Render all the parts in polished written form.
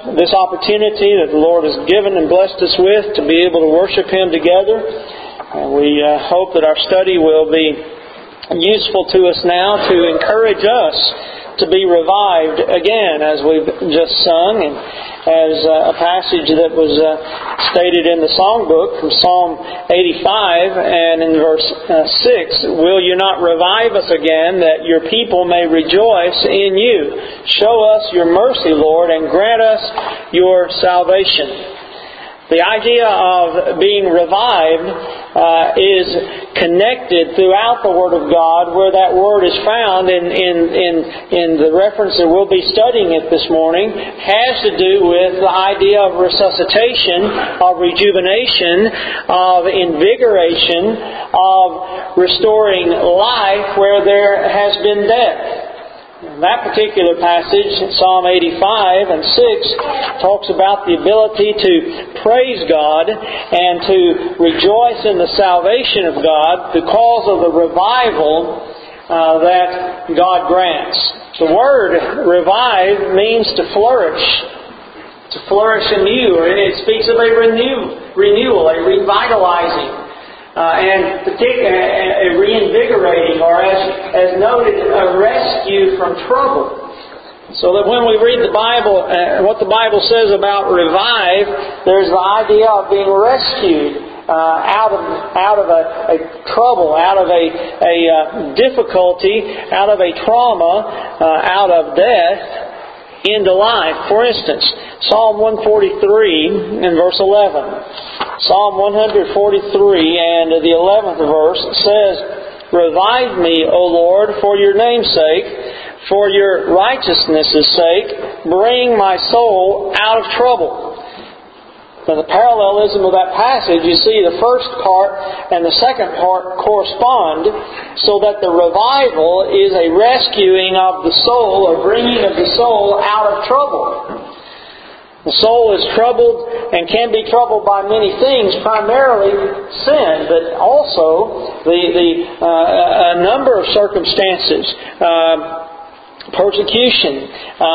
this opportunity that the Lord has given and blessed us with to be able to worship Him together. We hope that our study will be useful to us now to encourage us to be revived again, as we've just sung, and as a passage that was stated in the songbook from Psalm 85 and in verse 6, "Will you not revive us again, that your people may rejoice in you? Show us your mercy, Lord, and grant us your salvation." The idea of being revived is connected throughout the Word of God, where that word is found in the reference that we'll be studying it this morning, has to do with the idea of resuscitation, of rejuvenation, of invigoration, of restoring life where there has been death. That particular passage, Psalm 85 and 6, talks about the ability to praise God and to rejoice in the salvation of God because of the revival that God grants. The word revive means to flourish anew. It speaks of a renewal, a revitalizing. And particularly a reinvigorating, or as noted, a rescue from trouble. So that when we read the Bible, what the Bible says about revive, there's the idea of being rescued out of a trouble, out of a difficulty, out of a trauma, out of death, into life. For instance, Psalm 143 and verse 11. Psalm 143 and the 11th verse says, "Revive me, O Lord, for your name's sake, for your righteousness' sake, bring my soul out of trouble." Now the parallelism of that passage, you see the first part and the second part correspond, so that the revival is a rescuing of the soul, or bringing of the soul out of trouble. The soul is troubled and can be troubled by many things, primarily sin, but also a number of circumstances. Persecution,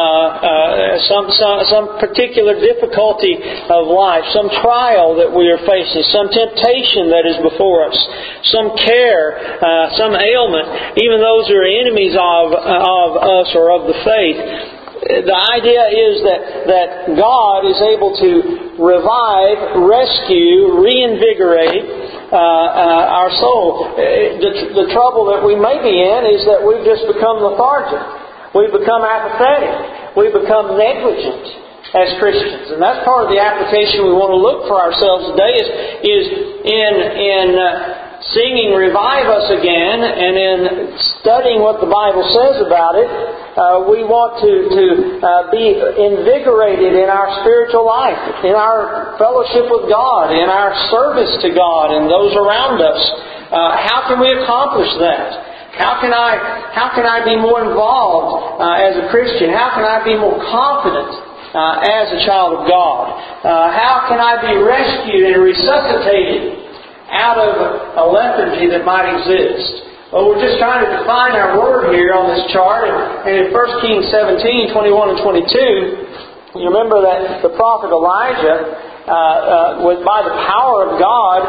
some particular difficulty of life, some trial that we are facing, some temptation that is before us, some care, some ailment, even those who are enemies of us or of the faith. The idea is that God is able to revive, rescue, reinvigorate our soul. The trouble that we may be in is that we've just become lethargic. We've become apathetic. We've become negligent as Christians. And that's part of the application we want to look for ourselves today is in singing "Revive Us Again" and in studying what the Bible says about it. We want to be invigorated in our spiritual life, in our fellowship with God, in our service to God and those around us. How can we accomplish that? How can I be more involved as a Christian? How can I be more confident as a child of God? How can I be rescued and resuscitated out of a lethargy that might exist? Well, we're just trying to define our word here on this chart. And in 1 Kings 17, 21 and 22, you remember that the prophet Elijah, by the power of God,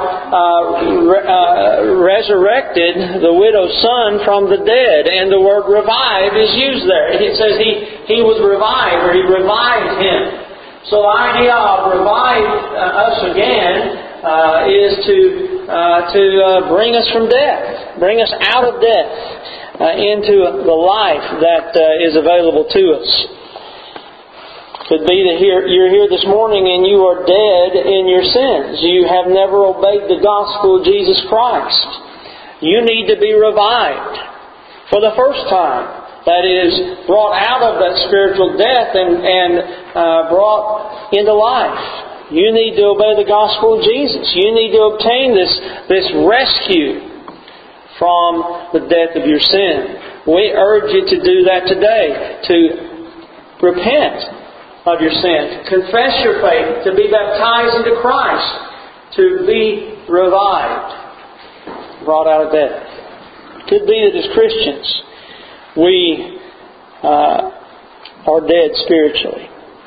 resurrected the widow's son from the dead. And the word revive is used there. It says he was revived, or he revived him. So the idea of revive us again is to bring us from death, bring us out of death into the life that is available to us. Could be that you're here this morning and you are dead in your sins. You have never obeyed the gospel of Jesus Christ. You need to be revived for the first time. That is, brought out of that spiritual death and brought into life. You need to obey the gospel of Jesus. You need to obtain this rescue from the death of your sin. We urge you to do that today, to repent of your sin, to confess your faith, to be baptized into Christ, to be revived, brought out of death. It could be that as Christians, we are dead spiritually.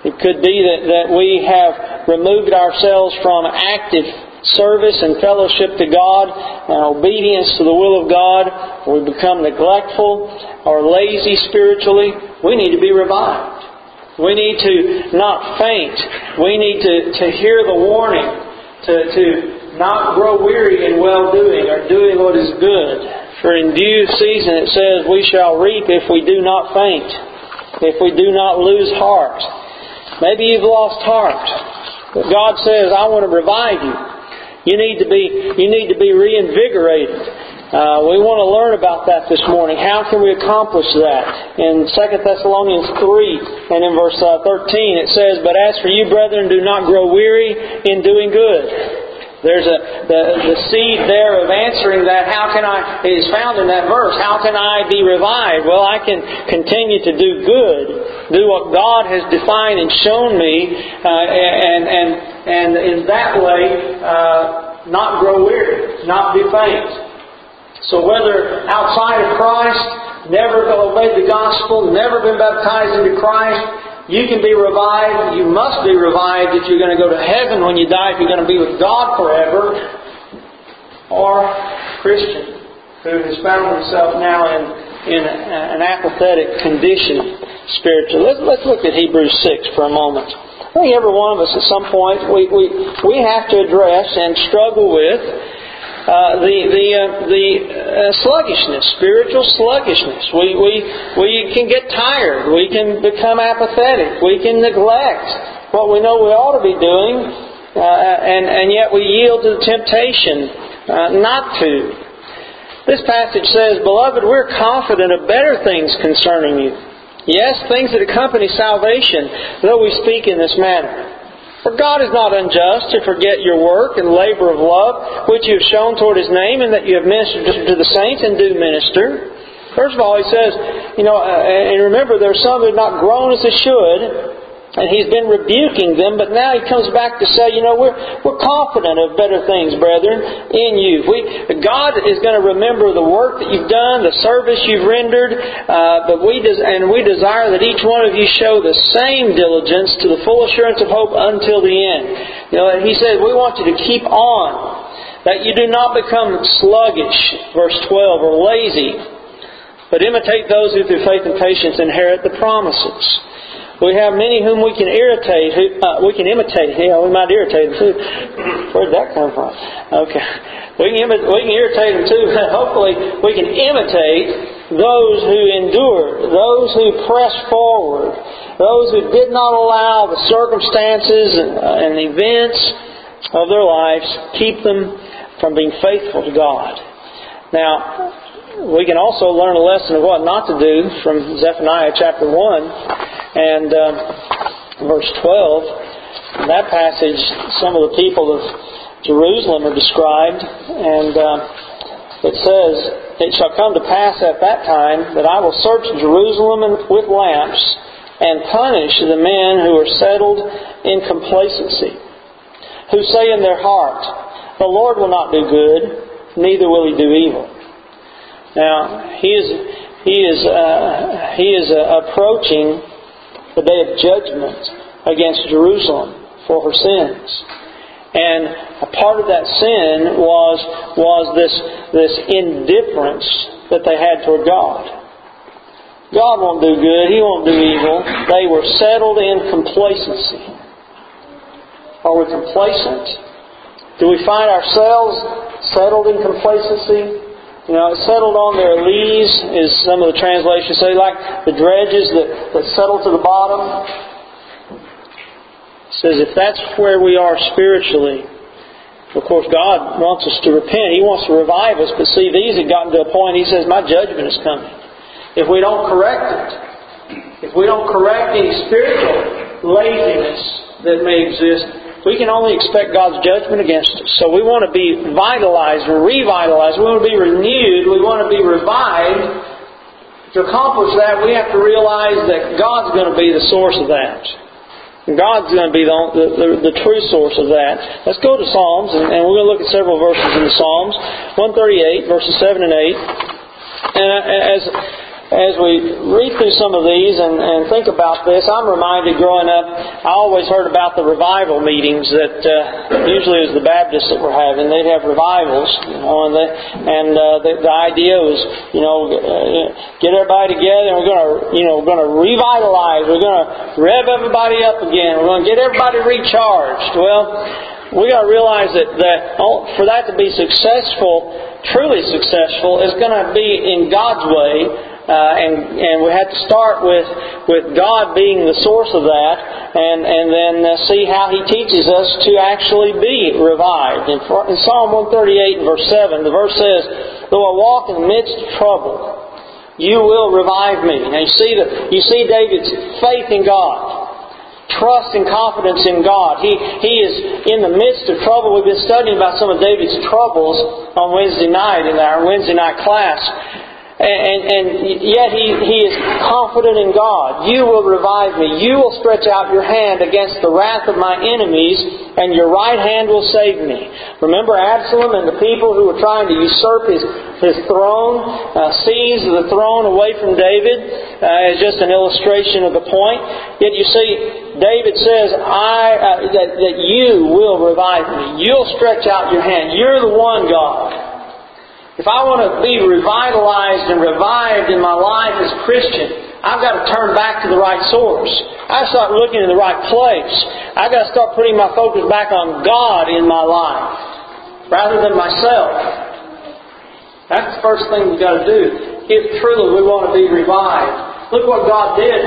It could be that we have removed ourselves from active service and fellowship to God and obedience to the will of God. We become neglectful or lazy spiritually. We need to be revived. We need to not faint. We need to hear the warning to not grow weary in well-doing or doing what is good. For in due season it says, we shall reap if we do not faint, if we do not lose heart. Maybe you've lost heart. But God says, I want to revive you. You need to be reinvigorated. We want to learn about that this morning. How can we accomplish that? In 2 Thessalonians 3 and in verse 13 it says, But as for you, brethren, do not grow weary in doing good. There's the seed there of answering that. It is found in that verse. How can I be revived? Well, I can continue to do good, do what God has defined and shown me, and in that way, not grow weary, not be faint. So whether outside of Christ, never obeyed the gospel, never been baptized into Christ, you can be revived. You must be revived if you're going to go to heaven when you die, if you're going to be with God forever. Or Christian who has found himself now in an apathetic condition spiritually. Let's look at Hebrews 6 for a moment. I think every one of us at some point we have to address and struggle with the sluggishness, spiritual sluggishness. We can get tired. We can become apathetic. We can neglect what we know we ought to be doing, and yet we yield to the temptation not to. This passage says, Beloved, we're confident of better things concerning you. Yes, things that accompany salvation, though we speak in this manner. For God is not unjust to forget your work and labor of love, which you have shown toward His name, and that you have ministered to the saints and do minister. First of all, He says, and remember, there are some who have not grown as they should, and He's been rebuking them, but now He comes back to say, we're confident of better things, brethren, in you. God is going to remember the work that you've done, the service you've rendered, but we desire that each one of you show the same diligence to the full assurance of hope until the end. He says, we want you to keep on, that you do not become sluggish, verse 12, or lazy, but imitate those who through faith and patience inherit the promises. We have many whom we can imitate. Yeah, we might irritate them too. Where did that come from? Okay. We can irritate them too. Hopefully we can imitate those who endure, those who press forward, those who did not allow the circumstances and events of their lives keep them from being faithful to God. Now, we can also learn a lesson of what not to do from Zephaniah chapter 1 and verse 12. In that passage, some of the people of Jerusalem are described, and it says, It shall come to pass at that time that I will search Jerusalem with lamps and punish the men who are settled in complacency, who say in their heart, The Lord will not do good, neither will He do evil. Now, He is approaching the day of judgment against Jerusalem for her sins. And a part of that sin was this indifference that they had toward God. God won't do good, He won't do evil. They were settled in complacency. Are we complacent? Do we find ourselves settled in complacency? Settled on their lees, as some of the translations say, like the dredges that settle to the bottom. It says if that's where we are spiritually, of course God wants us to repent. He wants to revive us. But see, these have gotten to a point, He says, my judgment is coming. If we don't correct it, if we don't correct any spiritual laziness that may exist, we can only expect God's judgment against us. So we want to be vitalized or revitalized. We want to be renewed. We want to be revived. To accomplish that, we have to realize that God's going to be the source of that. God's going to be the true source of that. Let's go to Psalms, and we're going to look at several verses in the Psalms. 138, verses 7 and 8. And as we read through some of these and think about this, I'm reminded growing up, I always heard about the revival meetings that usually it was the Baptists that were having. They'd have revivals, the idea was, get everybody together and we're going to revitalize. We're going to rev everybody up again. We're going to get everybody recharged. Well, we got to realize that for that to be successful, truly successful, is going to be in God's way. And we have to start with God being the source of that, and then see how He teaches us to actually be revived. In Psalm 138 and verse 7, the verse says, "Though I walk in the midst of trouble, You will revive me." Now you see David's faith in God. Trust and confidence in God. He is in the midst of trouble. We've been studying about some of David's troubles on Wednesday night in our Wednesday night class. And yet he is confident in God. You will revive me. You will stretch out your hand against the wrath of my enemies, and your right hand will save me. Remember Absalom and the people who were trying to usurp his throne, seized the throne away from David, as just an illustration of the point. Yet you see, David says, that You will revive me. You'll stretch out your hand. You're the one, God. If I want to be revitalized and revived in my life as a Christian, I've got to turn back to the right source. I've got to start looking in the right place. I've got to start putting my focus back on God in my life, rather than myself. That's the first thing we've got to do if truly we want to be revived. Look what God did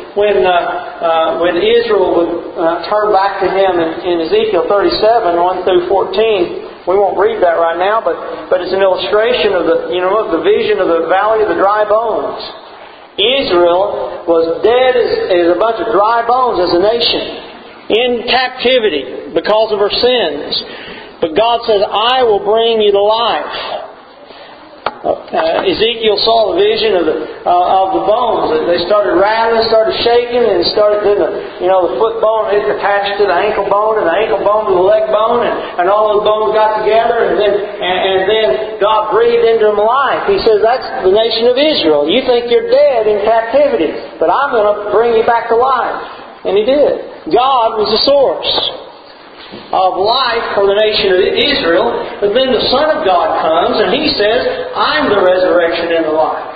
when Israel would turn back to Him in Ezekiel 37, 1 through 14. We won't read that right now, but it's an illustration of the vision of the valley of the dry bones. Israel was dead as a bunch of dry bones as a nation, in captivity because of her sins. But God says, "I will bring you to life." Ezekiel saw the vision of the bones. They started rattling, started shaking, and the foot bone is attached to the ankle bone, and the ankle bone to the leg bone, and all those bones got together, and then God breathed into them life. He says, "That's the nation of Israel. You think you're dead in captivity, but I'm going to bring you back to life." And He did. God was the source of life for the nation of Israel. But then the Son of God comes and He says, "I'm the resurrection and the life."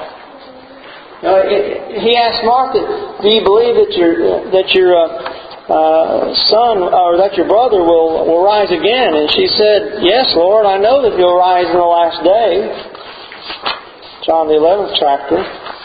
He asked Martha, "Do you believe that your son or that your brother will rise again?" And she said, "Yes, Lord, I know that He'll rise in the last day." John the 11th chapter.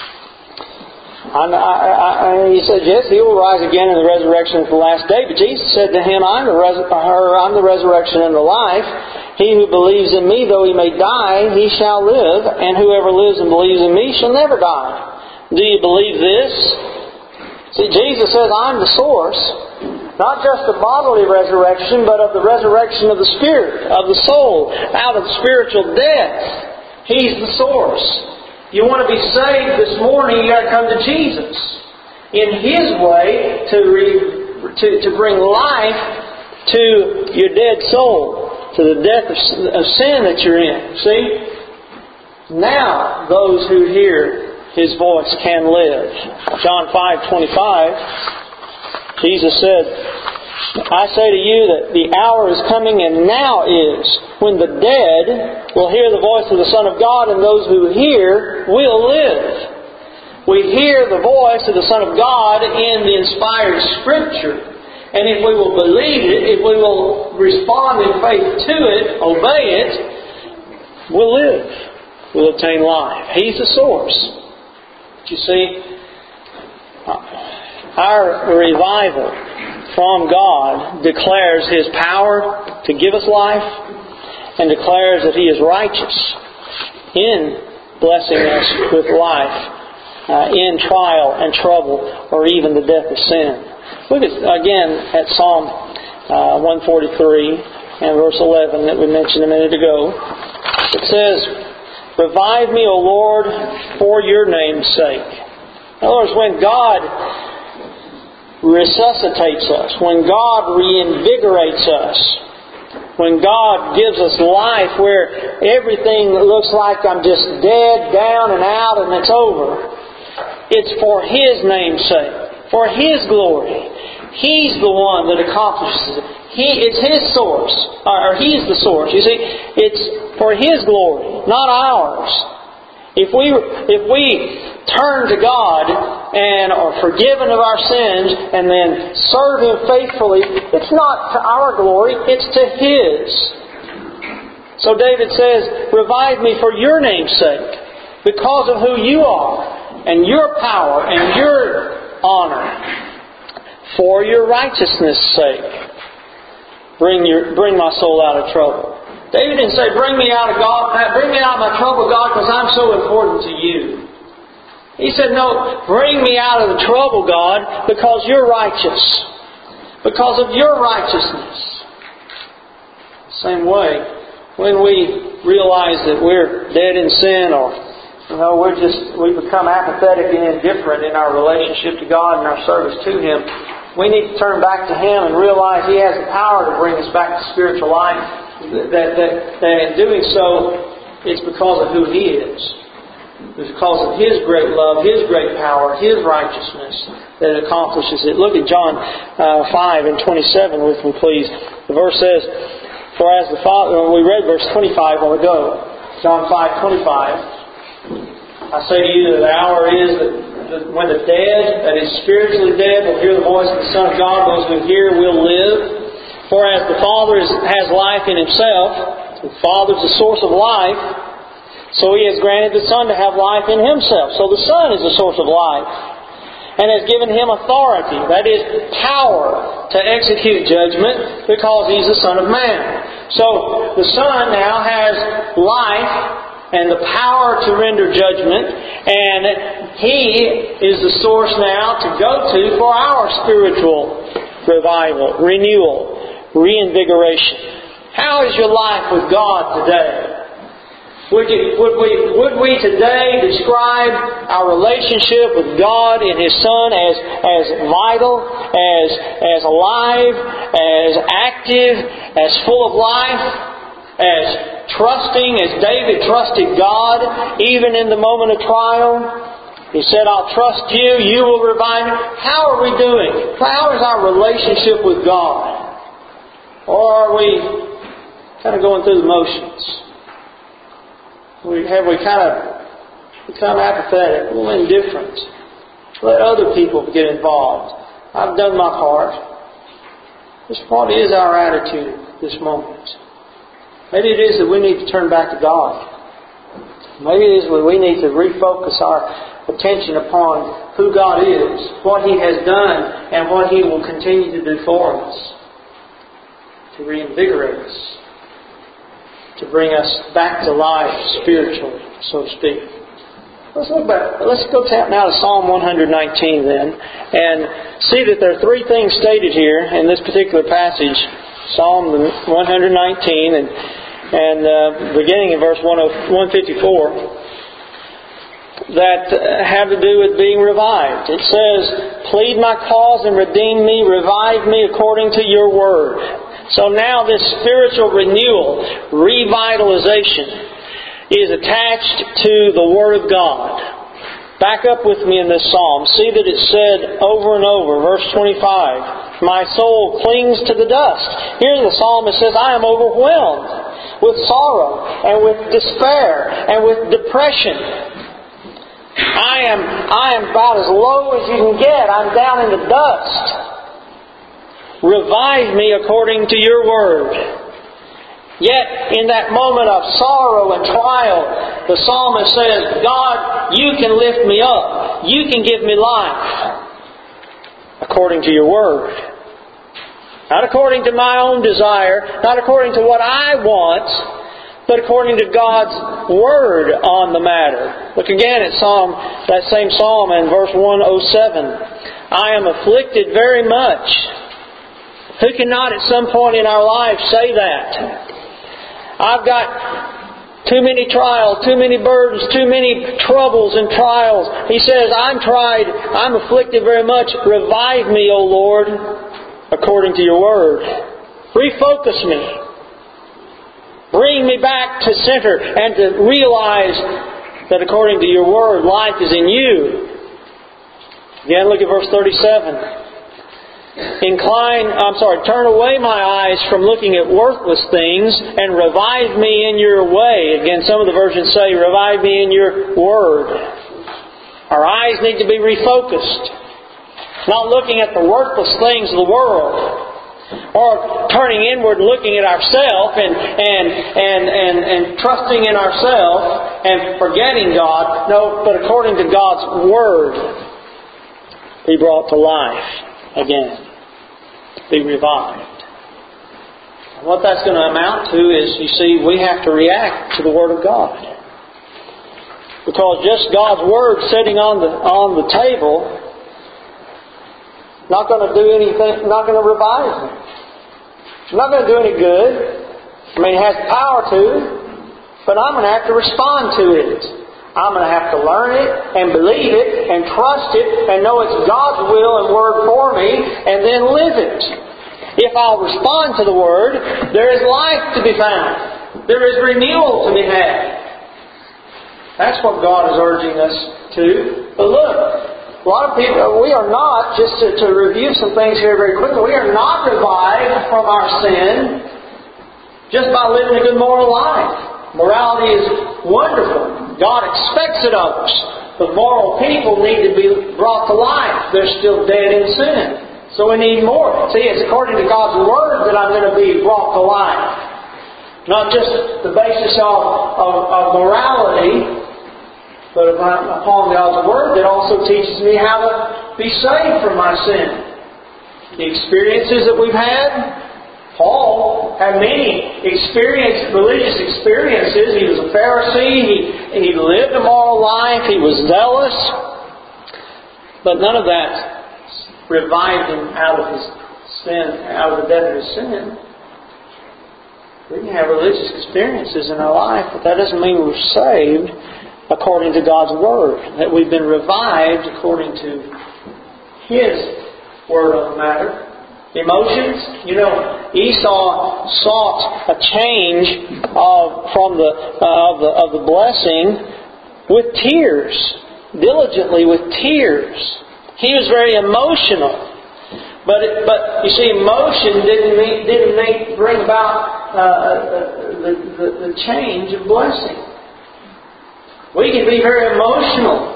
He said, "Yes, He will rise again in the resurrection of the last day." But Jesus said to him, I'm the resurrection and the life. He who believes in Me, though he may die, he shall live. And whoever lives and believes in Me shall never die. Do you believe this?" See, Jesus says, I'm the source. Not just the bodily resurrection, but of the resurrection of the spirit, of the soul, out of spiritual death. He's the source. You want to be saved this morning, you got to come to Jesus in His way to bring life to your dead soul, to the death of sin that you're in. See? Now those who hear His voice can live. John 5:25, Jesus said, "I say to you that the hour is coming, and now is, when the dead will hear the voice of the Son of God, and those who hear will live." We hear the voice of the Son of God in the inspired Scripture. And if we will believe it, if we will respond in faith to it, obey it, we'll live. We'll obtain life. He's the source. But you see, our revival from God declares His power to give us life, and declares that He is righteous in blessing us with life in trial and trouble, or even the death of sin. Look again at Psalm 143 and verse 11 that we mentioned a minute ago. It says, "Revive me, O Lord, for Your name's sake." In other words, when God resuscitates us, when God reinvigorates us, when God gives us life where everything looks like I'm just dead, down and out, and it's over, it's for His name's sake, for His glory. He's the one that accomplishes it. It's His source, or He's the source. You see, it's for His glory, not ours. If we turn to God and are forgiven of our sins and then serve Him faithfully, it's not to our glory, it's to His. So David says, revive me for your name's sake, because of who you are, and your power, and your honor, for your righteousness' sake. Bring my soul out of trouble. David didn't say, bring me out of my trouble, God, because I'm so important to you. He said, no, bring me out of the trouble, God, because you're righteous. Because of your righteousness. Same way, when we realize that we're dead in sin, or we become apathetic and indifferent in our relationship to God and our service to Him, we need to turn back to Him and realize He has the power to bring us back to spiritual life. That in doing so, it's because of who He is. It's because of His great love, His great power, His righteousness that accomplishes it. Look at John 5 and 27 with me, please. The verse says, "For as the Father," we read verse 25 a while ago. John 5:25. I say to you that the hour is when the dead, that is spiritually dead, will hear the voice of the Son of God. Those who hear will live. For as the Father has life in Himself, the Father is the source of life, so He has granted the Son to have life in Himself. So the Son is the source of life, and has given Him authority, that is, power, to execute judgment, because He's the Son of Man. So the Son now has life and the power to render judgment, and He is the source now to go to for our spiritual revival, renewal, reinvigoration. How is your life with God today? Would we today describe our relationship with God and His Son as vital, as alive, as active, as full of life, as trusting as David trusted God even in the moment of trial? He said, I'll trust you, you will revive me. How are we doing? How is our relationship with God? Or are we kind of going through the motions? Have we kind of become apathetic, a little indifferent? Let other people get involved. I've done my part. What is our attitude at this moment? Maybe it is that we need to turn back to God. Maybe it is that we need to refocus our attention upon who God is, what He has done, and what He will continue to do for us, to reinvigorate us, to bring us back to life spiritually, so to speak. Let's go now to Psalm 119 then, and see that there are three things stated here in this particular passage, Psalm 119, and beginning in verse 154, that have to do with being revived. It says, plead my cause and redeem me, revive me according to your word. So now this spiritual renewal, revitalization, is attached to the Word of God. Back up with me in this psalm. See that it's said over and over. Verse 25, my soul clings to the dust. Here the psalmist says, I am overwhelmed with sorrow and with despair and with depression. I am about as low as you can get. I'm down in the dust. Revive me according to your word. Yet, in that moment of sorrow and trial, the psalmist says, God, you can lift me up. You can give me life. According to your word. Not according to my own desire, not according to what I want, but according to God's word on the matter. Look again at that same psalm in verse 107. I am afflicted very much. Who cannot at some point in our life say that? I've got too many trials, too many burdens, too many troubles and trials. He says, I'm tried, I'm afflicted very much. Revive me, O Lord, according to your word. Refocus me. Bring me back to center and to realize that according to your word, life is in you. Again, look at verse 37. Turn away my eyes from looking at worthless things and revive me in your way. Again, some of the versions say, revive me in your word. Our eyes need to be refocused. Not looking at the worthless things of the world, or turning inward and looking at ourselves and trusting in ourselves and forgetting God. No, but according to God's Word, be brought to life again. Be revived. And what that's going to amount to is, you see, we have to react to the Word of God. Because just God's Word sitting on the table, not going to do anything, not going to revive me. It's not going to do any good. I mean, it has the power to, but I'm going to have to respond to it. I'm going to have to learn it and believe it and trust it and know it's God's will and Word for me and then live it. If I'll respond to the Word, there is life to be found. There is renewal to be had. That's what God is urging us to. But look, a lot of people, we are not, just to review some things here very quickly, we are not revived from our sin just by living a good moral life. Morality is wonderful. God expects it of us. But moral people need to be brought to life. They're still dead in sin. So we need more. See, it's according to God's Word that I'm going to be brought to life. Not just the basis of morality, but upon God's Word that also teaches me how to be saved from my sin. The experiences that we've had, Paul had many religious experiences. He was a Pharisee. He lived a moral life. He was zealous. But none of that revived him out of his sin, out of the death of his sin. We can have religious experiences in our life, but that doesn't mean we're saved according to God's Word. That we've been revived according to His Word on the matter. Emotions, Esau sought a change from the blessing with tears, diligently with tears. He was very emotional, but you see, emotion didn't bring about the change of blessing. We can be very emotional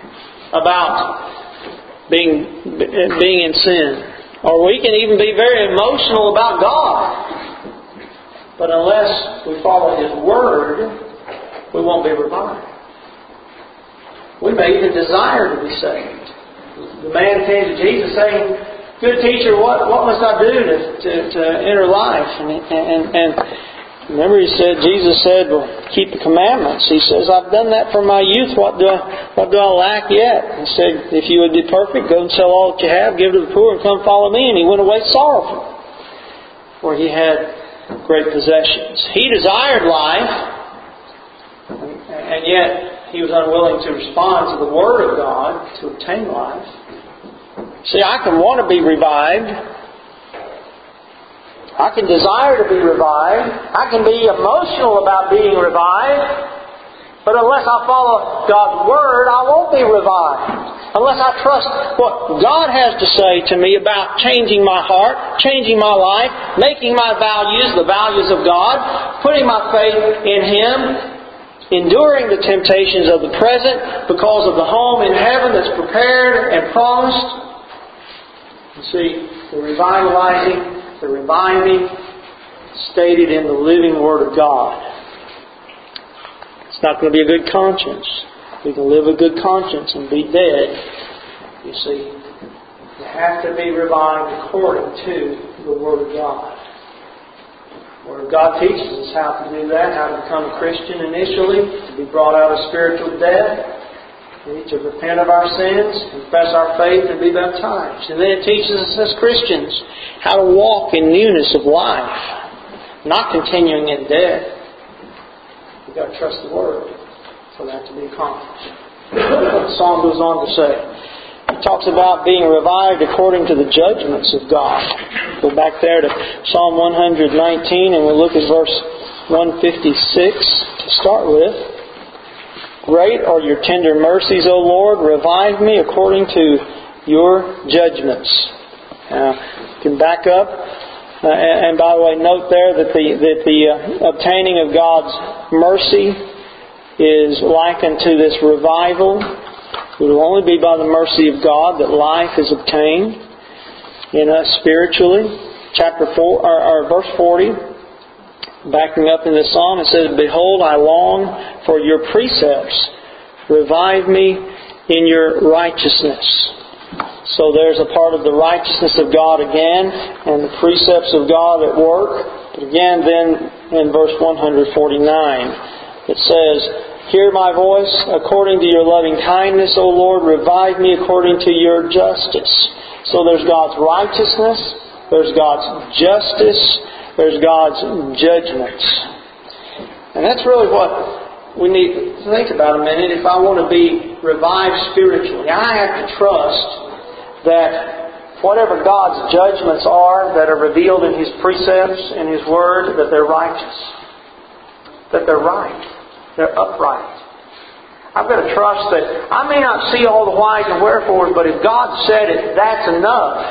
about being in sin. Or we can even be very emotional about God. But unless we follow His Word, we won't be revived. We may even desire to be saved. The man came to Jesus saying, "Good teacher, what must I do to enter life?" And remember, Jesus said, "Well, keep the commandments." He says, "I've done that from my youth. What do I lack yet?" He said, "If you would be perfect, go and sell all that you have, give to the poor, and come follow me." And he went away sorrowful, for he had great possessions. He desired life, and yet he was unwilling to respond to the Word of God to obtain life. See, I can want to be revived. I can desire to be revived. I can be emotional about being revived. But unless I follow God's Word, I won't be revived. Unless I trust what God has to say to me about changing my heart, changing my life, making my values the values of God, putting my faith in Him, enduring the temptations of the present because of the home in heaven that's prepared and promised. You see, the revitalizing, the reviving, stated in the living Word of God. It's not going to be a good conscience. We can live a good conscience and be dead. You see, you have to be revived according to the Word of God. The Word of God teaches us how to do that, how to become a Christian initially, to be brought out of spiritual death. We need to repent of our sins, confess our faith, and be baptized. And then it teaches us as Christians how to walk in newness of life, not continuing in death. We've got to trust the Word for that to be accomplished. The psalm goes on to say, it talks about being revived according to the judgments of God. Go back there to Psalm 119 and we'll look at verse 156 to start with. Great are your tender mercies, O Lord. Revive me according to your judgments. You can back up. And by the way, note there that the obtaining of God's mercy is likened to this revival. It will only be by the mercy of God that life is obtained in us spiritually. Chapter 4 or verse 40, backing up in the psalm, it says, "Behold, I long for your precepts. Revive me in your righteousness." So there's a part of the righteousness of God again, and the precepts of God at work. But again, then in verse 149, it says, "Hear my voice according to your loving kindness, O Lord. Revive me according to your justice." So there's God's righteousness, there's God's justice, there's God's judgments. And that's really what we need to think about a minute. If I want to be revived spiritually, I have to trust that whatever God's judgments are that are revealed in His precepts and His Word, that they're righteous. That they're right. They're upright. I've got to trust that I may not see all the whys and wherefores, but if God said it, that's enough.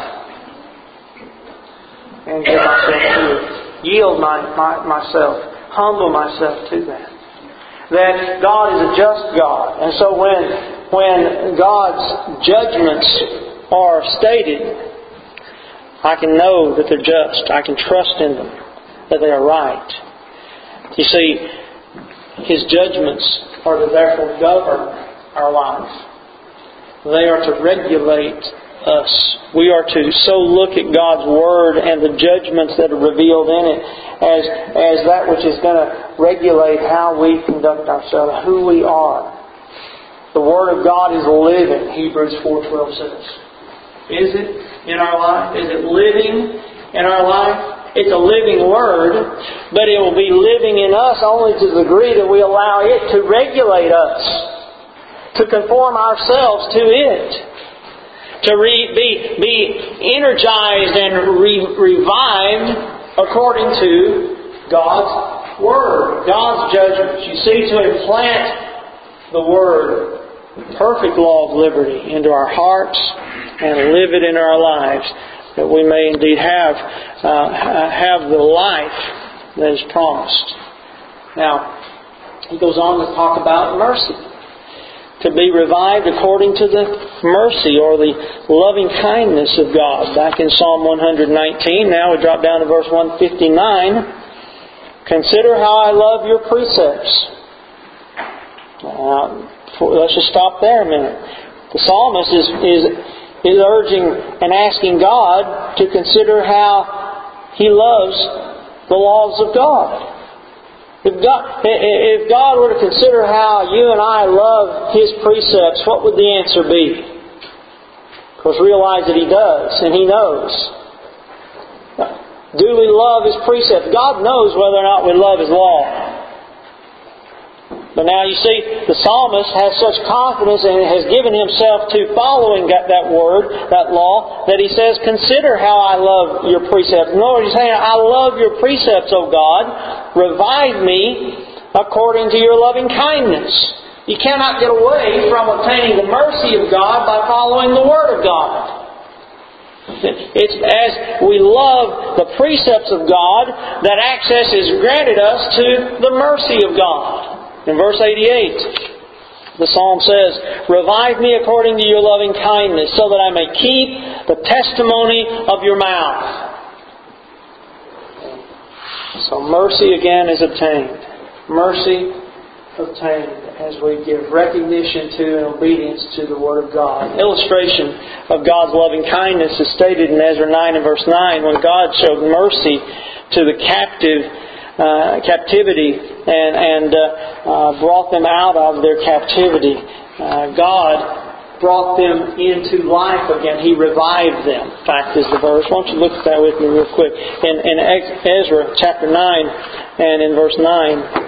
And give myself to it. Yield myself. Humble myself to that. That God is a just God. And so when God's judgments are stated, I can know that they're just. I can trust in them. That they are right. You see, His judgments are to therefore govern our life. They are to regulate us. We are to so look at God's Word and the judgments that are revealed in it as that which is going to regulate how we conduct ourselves, who we are. The Word of God is living, Hebrews 4:12 says. Is it in our life? Is it living in our life? It's a living Word, but it will be living in us only to the degree that we allow it to regulate us, to conform ourselves to it, to be energized and revived according to God's Word, God's judgments. You see, to implant the Word, the perfect law of liberty, into our hearts and live it in our lives, that we may indeed have the life that is promised. Now, he goes on to talk about mercy. To be revived according to the mercy or the loving kindness of God. Back in Psalm 119, now we drop down to verse 159. Consider how I love your precepts. Let's just stop there a minute. The psalmist is urging and asking God to consider how He loves the laws of God. If God were to consider how you and I love His precepts, what would the answer be? Of course, realize that He does, and He knows. Do we love His precepts? God knows whether or not we love His law. But now you see, the psalmist has such confidence and has given himself to following that word, that law, that he says, consider how I love your precepts. In other words, he's saying, I love your precepts, O God. Revive me according to your loving kindness. You cannot get away from obtaining the mercy of God by following the Word of God. It's as we love the precepts of God that access is granted us to the mercy of God. In verse 88, the psalm says, revive me according to your loving kindness, so that I may keep the testimony of your mouth. So mercy again is obtained. Mercy obtained as we give recognition to and obedience to the Word of God. Illustration of God's loving kindness is stated in Ezra 9 and verse 9, when God showed mercy to the captivity and brought them out of their captivity. God brought them into life again. He revived them. In fact, is the verse. Why don't you look at that with me real quick. In Ezra chapter 9 and in verse 9,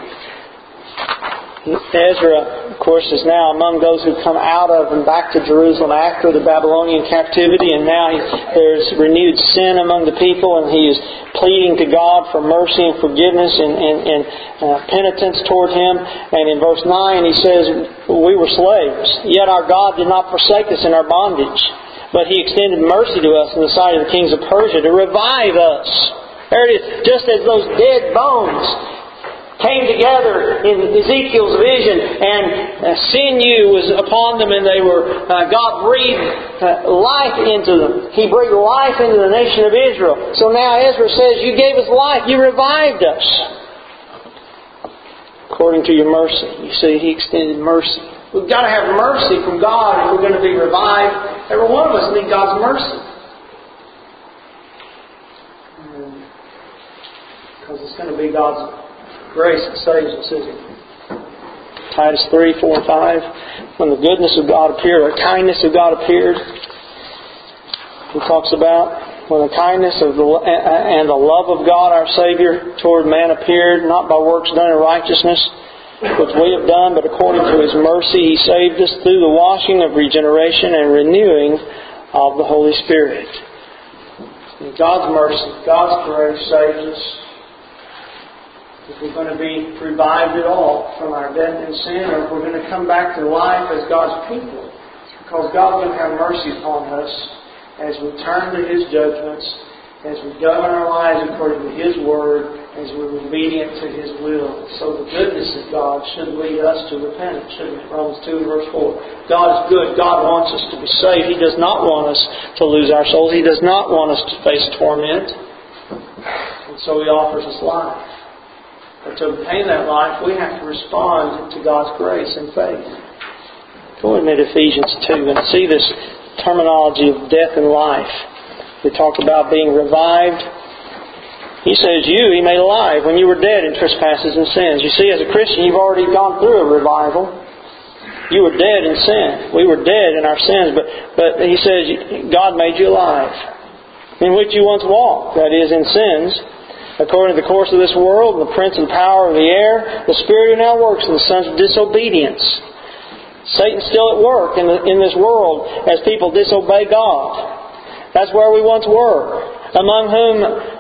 Ezra, of course, is now among those who come out of and back to Jerusalem after the Babylonian captivity, and now there's renewed sin among the people, and he is pleading to God for mercy and forgiveness and penitence toward Him. And in verse 9 he says, we were slaves, yet our God did not forsake us in our bondage, But He extended mercy to us in the sight of the kings of Persia to revive us. There it is. Just as those dead bones came together in Ezekiel's vision, and sinew was upon them, and they were God breathed life into them. He breathed life into the nation of Israel. So now Ezra says, "You gave us life. You revived us according to your mercy." You see, He extended mercy. We've got to have mercy from God if we're going to be revived. Every one of us need God's mercy. Because it's going to be God's grace that saves us, isn't it? Titus 3, 4, and 5. When the goodness of God appeared, or the kindness of God appeared, He talks about when the kindness of and the love of God our Savior toward man appeared, not by works done in righteousness, which we have done, but according to His mercy He saved us through the washing of regeneration and renewing of the Holy Spirit. God's mercy, God's grace saves us. If we're going to be revived at all from our death and sin, or if we're going to come back to life as God's people, because God will have mercy upon us as we turn to His judgments, as we govern our lives according to His Word, as we're obedient to His will. So the goodness of God should lead us to repentance, shouldn't it? Romans 2 verse 4. God is good. God wants us to be saved. He does not want us to lose our souls. He does not want us to face torment. And so He offers us life. But to obtain that life, we have to respond to God's grace and faith. Go with me to Ephesians 2 and see this terminology of death and life. We talked about being revived. He says, He made alive when you were dead in trespasses and sins. You see, as a Christian, you've already gone through a revival. You were dead in sin. We were dead in our sins. But He says, God made you alive, in which you once walked, that is, in sins, according to the course of this world, and the prince and power of the air, the spirit who now works in the sons of disobedience. Satan's still at work in this world as people disobey God. That's where we once were. Among whom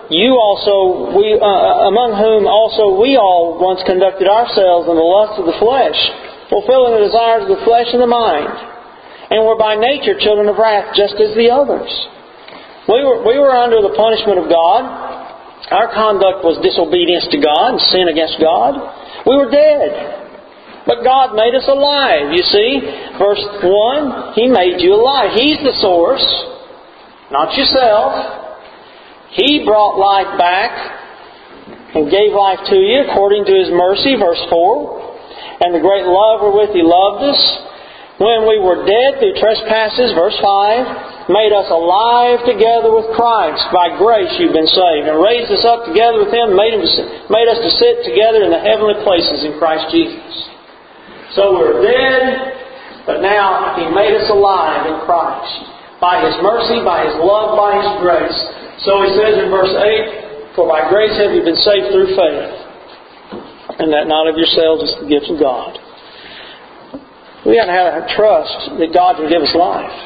also we all once conducted ourselves in the lust of the flesh, fulfilling the desires of the flesh and the mind, and were by nature children of wrath, just as the others. We were under the punishment of God. Our conduct was disobedience to God and sin against God. We were dead. But God made us alive, you see. Verse 1, He made you alive. He's the source, not yourself. He brought life back and gave life to you according to His mercy, verse 4. And the great love wherewith He loved us, when we were dead through trespasses, verse 5, made us alive together with Christ. By grace you've been saved. And raised us up together with Him, made us to sit together in the heavenly places in Christ Jesus. So we're dead, but now He made us alive in Christ. By His mercy, by His love, by His grace. So He says in verse 8, For by grace have you been saved through faith, and that not of yourselves, is the gift of God. We have to have trust that God can give us life.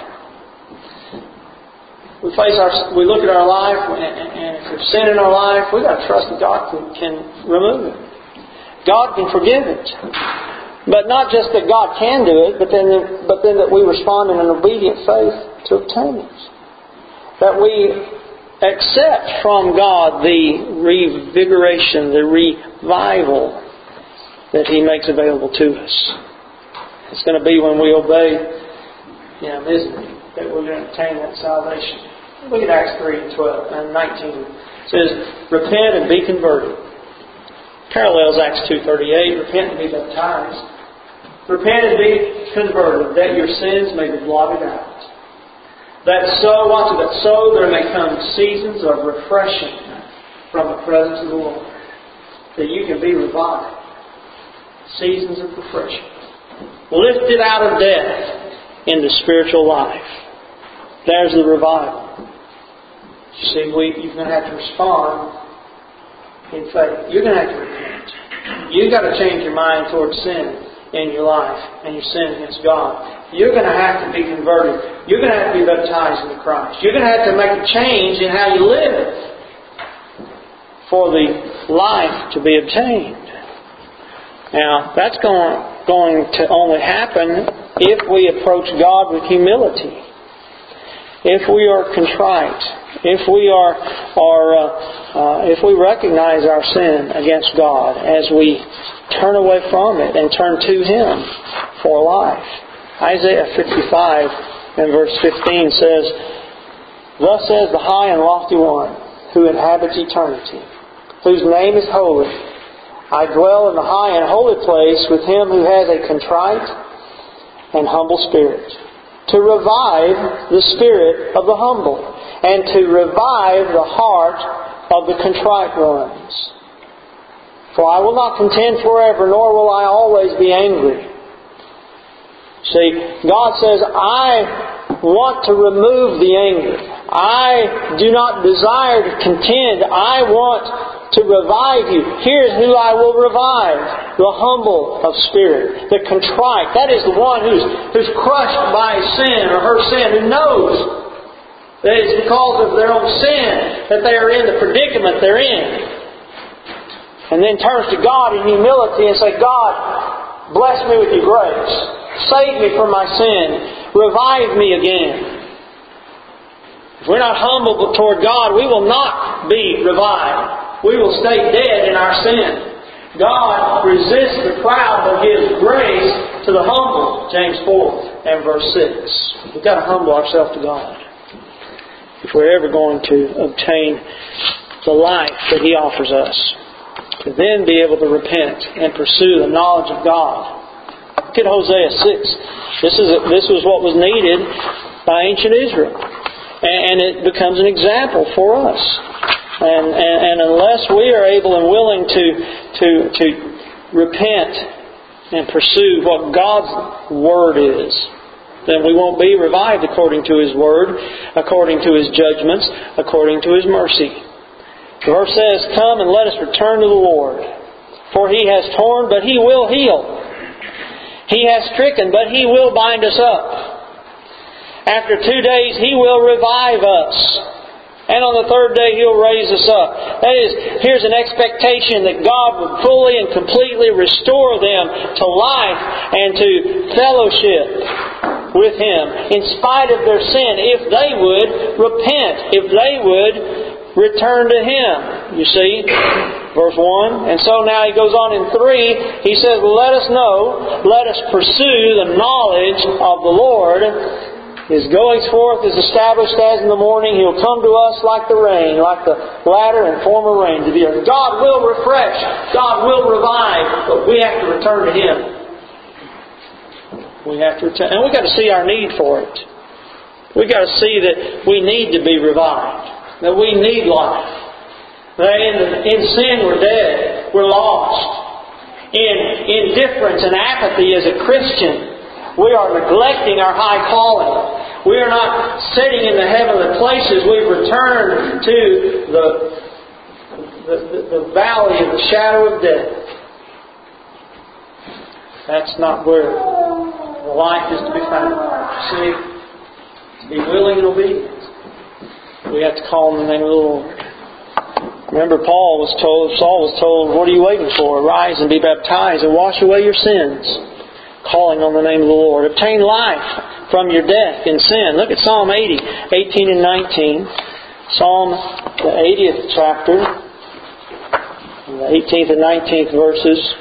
We look at our life, and if there's sin in our life, we've got to trust that God can remove it. God can forgive it. But not just that God can do it, but then that we respond in an obedient faith to obtain it. That we accept from God the revigoration, the revival that He makes available to us. It's going to be when we obey Him, isn't it, that we're going to obtain that salvation. Look at Acts 3 and 12 and 19. It says, Repent and be converted. Parallels Acts 2:38. Repent and be baptized. Repent and be converted, that your sins may be blotted out. That so there may come seasons of refreshing from the presence of the Lord. That you can be revived. Seasons of refreshing. Lifted out of death into spiritual life. There's the revival. You see, you're going to have to respond in faith. You're going to have to repent. You've got to change your mind towards sin in your life and your sin against God. You're going to have to be converted. You're going to have to be baptized into Christ. You're going to have to make a change in how you live for the life to be obtained. Now, that's going to only happen if we approach God with humility. if we are contrite, if we if we recognize our sin against God as we turn away from it and turn to Him for life. Isaiah 55 and verse 15 says, "Thus says the high and lofty one, who inhabits eternity, whose name is holy. I dwell in the high and holy place with him who has a contrite and humble spirit, to revive the spirit of the humble, and to revive the heart of the contrite ones. For I will not contend forever, nor will I always be angry." See, God says, I want to remove the anger. I do not desire to contend. I want to revive you. Here's who I will revive: the humble of spirit, the contrite. That is the one who's crushed by sin or her sin, who knows that it's because of their own sin that they are in the predicament they're in. And then turns to God in humility and says, "God, bless me with your grace. Save me from my sin. Revive me again." If we're not humble toward God, we will not be revived. We will stay dead in our sin. God resists the proud but gives grace to the humble. James 4 and verse 6. We've got to humble ourselves to God if we're ever going to obtain the life that He offers us, to then be able to repent and pursue the knowledge of God. Look at Hosea 6. This was what was needed by ancient Israel. And it becomes an example for us. And unless we are able and willing to repent and pursue what God's Word is, then we won't be revived according to His Word, according to His judgments, according to His mercy. The verse says, "Come and let us return to the Lord. For He has torn, but He will heal. He has stricken, but He will bind us up. After 2 days He will revive us. And on the third day He'll raise us up." That is, here's an expectation that God would fully and completely restore them to life and to fellowship with Him in spite of their sin, if they would repent, if they would return to Him. You see, verse 1. And so now he goes on in 3. He says, "Let us know, let us pursue the knowledge of the Lord. His goings forth is established as in the morning. He'll come to us like the rain, like the latter and former rain to the earth." God will refresh. God will revive. But we have to return to Him. We have to return. And we've got to see our need for it. We've got to see that we need to be revived. That we need life. That in sin we're dead. We're lost. In indifference and apathy as a Christian, we are neglecting our high calling. We are not sitting in the heavenly places. We've returned to the valley of the shadow of death. That's not where the life is to be found. See, to be willing and obedient, we have to call on the name of the Lord. Remember, Saul was told, "What are you waiting for? Arise and be baptized and wash away your sins." Calling on the name of the Lord. Obtain life from your death in sin. Look at Psalm 80, 18 and 19. Psalm, the 80th chapter, the 18th and 19th verses.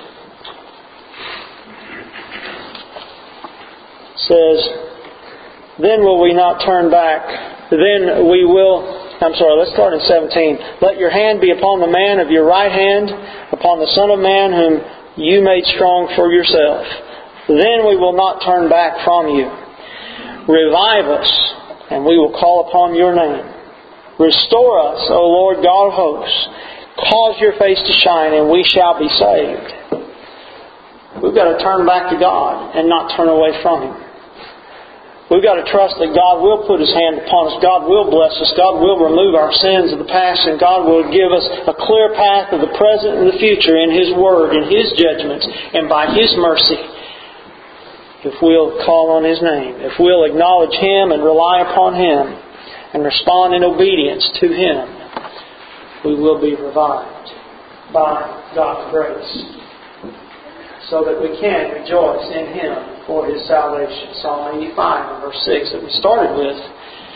Says, "Then will we not turn back. Then we will..." let's start in 17. "Let your hand be upon the man of your right hand, upon the Son of Man whom you made strong for yourself. Then we will not turn back from you. Revive us, and we will call upon your name. Restore us, O Lord God of hosts. Cause your face to shine, and we shall be saved." We've got to turn back to God and not turn away from Him. We've got to trust that God will put His hand upon us. God will bless us. God will remove our sins of the past, and God will give us a clear path of the present and the future in His Word, in His judgments, and by His mercy. If we'll call on His name, if we'll acknowledge Him and rely upon Him and respond in obedience to Him, we will be revived by God's grace, so that we can rejoice in Him for His salvation. Psalm 85 and verse 6 that we started with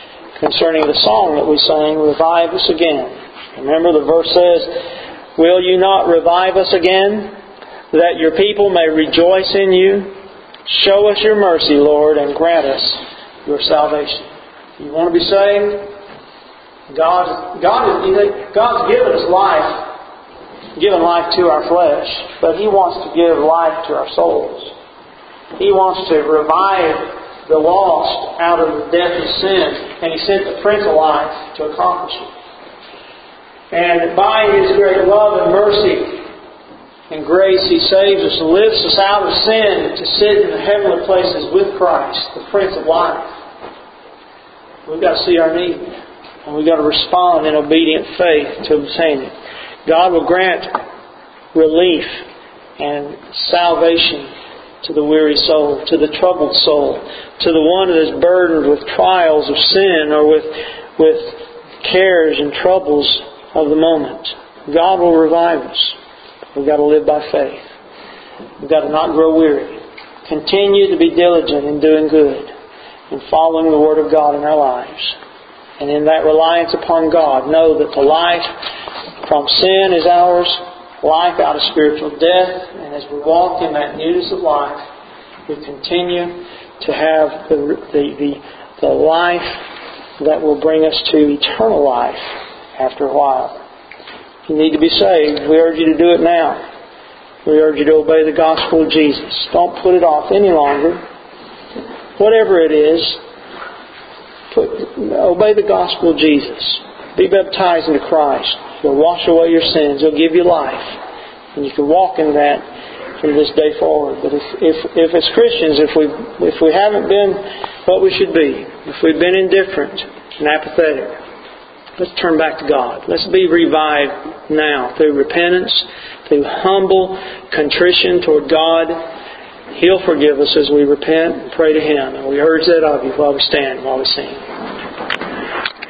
concerning the song that we sang, Revive Us Again. Remember the verse says, Will you not revive us again, that your people may rejoice in you? Show us your mercy, Lord, and grant us your salvation. You want to be saved? God's given us life, given life to our flesh, but He wants to give life to our souls. He wants to revive the lost out of the death of sin, and He sent the Prince of Life to accomplish it. And by His great love and mercy and grace, He saves us and lifts us out of sin to sit in the heavenly places with Christ, the Prince of Life. We've got to see our need, and we've got to respond in obedient faith to obtain it. God will grant relief and salvation to the weary soul, to the troubled soul, to the one that is burdened with trials of sin or with cares and troubles of the moment. God will revive us. We've got to live by faith. We've got to not grow weary. Continue to be diligent in doing good and following the Word of God in our lives. And in that reliance upon God, know that the life from sin is ours, life out of spiritual death, and as we walk in that newness of life, we continue to have the life that will bring us to eternal life after a while. If you need to be saved, we urge you to do it now. We urge you to obey the gospel of Jesus. Don't put it off any longer. Whatever it is, obey the gospel of Jesus. Be baptized into Christ. He'll wash away your sins. He'll give you life. And you can walk in that from this day forward. But if as Christians, if we haven't been what we should be, if we've been indifferent and apathetic, let's turn back to God. Let's be revived now through repentance, through humble contrition toward God. He'll forgive us as we repent and pray to Him. And we urge that of you while we stand, while we sing.